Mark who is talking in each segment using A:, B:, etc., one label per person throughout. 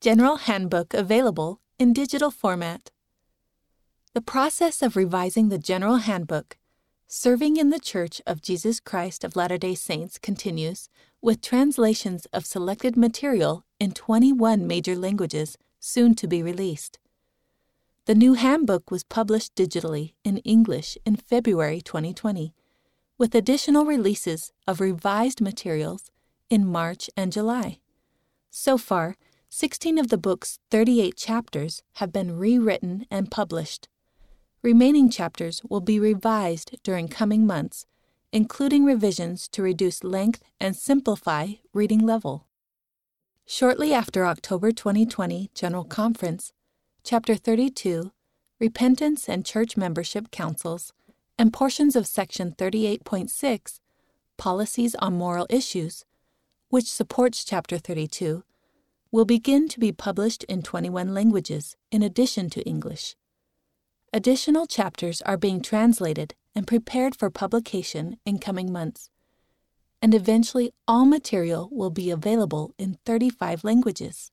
A: General Handbook available in digital format. The process of revising the General Handbook, Serving in the Church of Jesus Christ of Latter-day Saints continues with translations of selected material in 21 major languages soon to be released. The new handbook was published digitally in English in February 2020, with additional releases of revised materials in March and July. So far, 16 of the book's 38 chapters have been rewritten and published. Remaining chapters will be revised during coming months, including revisions to reduce length and simplify reading level. Shortly after October 2020 General Conference, Chapter 32, Repentance and Church Membership Councils, and portions of Section 38.6, Policies on Moral Issues, which supports Chapter 32, will begin to be published in 21 languages in addition to English. Additional chapters are being translated and prepared for publication in coming months, and eventually all material will be available in 35 languages.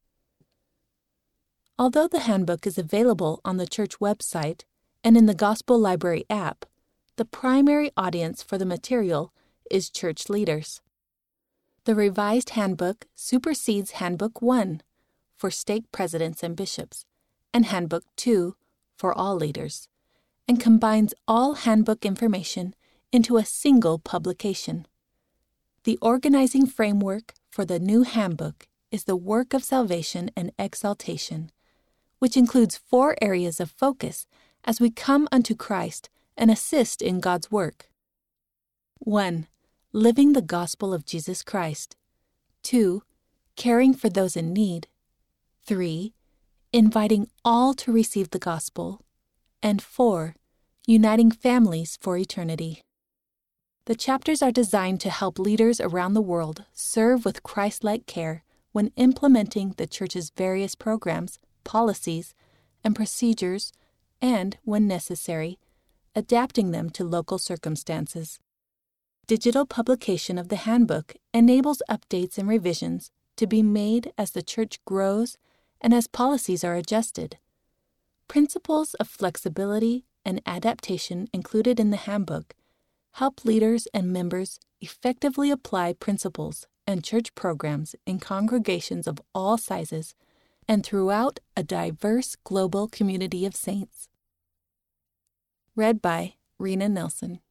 A: Although the handbook is available on the church website and in the Gospel Library app, the primary audience for the material is church leaders. The revised handbook supersedes Handbook 1 for stake presidents and bishops, and Handbook 2 for all leaders, and combines all handbook information into a single publication. The organizing framework for the new handbook is the work of salvation and exaltation, which includes 4 areas of focus as we come unto Christ and assist in God's work. 1. Living the gospel of Jesus Christ. 2. Caring for those in need. 3. Inviting all to receive the gospel. And 4. Uniting families for eternity. The chapters are designed to help leaders around the world serve with Christ-like care when implementing the church's various programs, policies, and procedures, and, when necessary, adapting them to local circumstances. Digital publication of the handbook enables updates and revisions to be made as the church grows and as policies are adjusted. Principles of flexibility and adaptation included in the handbook help leaders and members effectively apply principles and church programs in congregations of all sizes and throughout a diverse global community of saints. Read by Rena Nelson.